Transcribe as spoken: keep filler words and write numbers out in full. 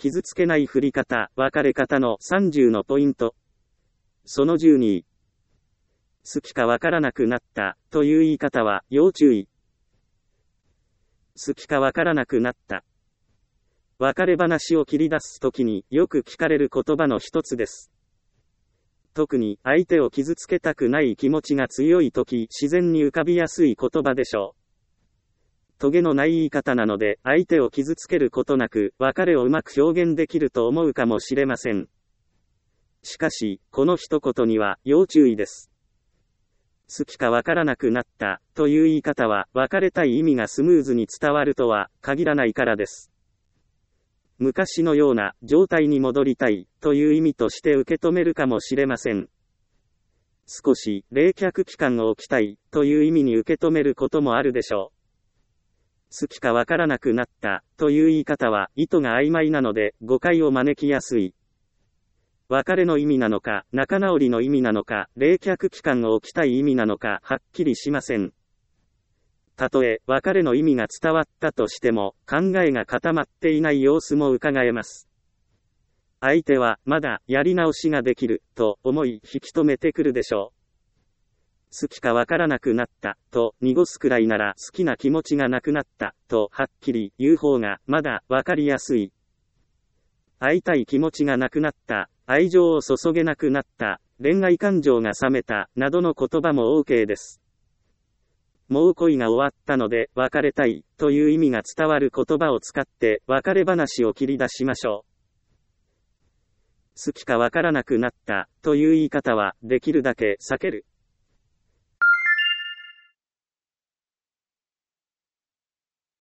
傷つけない振り方、別れ方のさんじゅうのポイント。そのじゅうに。好きかわからなくなったという言い方は要注意。好きかわからなくなった。別れ話を切り出すときによく聞かれる言葉の一つです。特に相手を傷つけたくない気持ちが強いとき、自然に浮かびやすい言葉でしょう。トゲのない言い方なので、相手を傷つけることなく、別れをうまく表現できると思うかもしれません。しかし、この一言には要注意です。好きかわからなくなったという言い方は、別れたい意味がスムーズに伝わるとは限らないからです。昔のような状態に戻りたいという意味として受け止めるかもしれません。少し冷却期間を置きたいという意味に受け止めることもあるでしょう。好きかわからなくなったという言い方は意図が曖昧なので誤解を招きやすい。別れの意味なのか、仲直りの意味なのか、冷却期間を置きたい意味なのかはっきりしません。たとえ別れの意味が伝わったとしても、考えが固まっていない様子も伺えます。相手はまだやり直しができると思い引き止めてくるでしょう。好きかわからなくなったと濁すくらいなら好きな気持ちがなくなったとはっきり言う方がまだわかりやすい。会いたい気持ちがなくなった、愛情を注げなくなった、恋愛感情が冷めたなどの言葉も OK です。もう恋が終わったので別れたいという意味が伝わる言葉を使って別れ話を切り出しましょう。好きかわからなくなったという言い方はできるだけ避ける。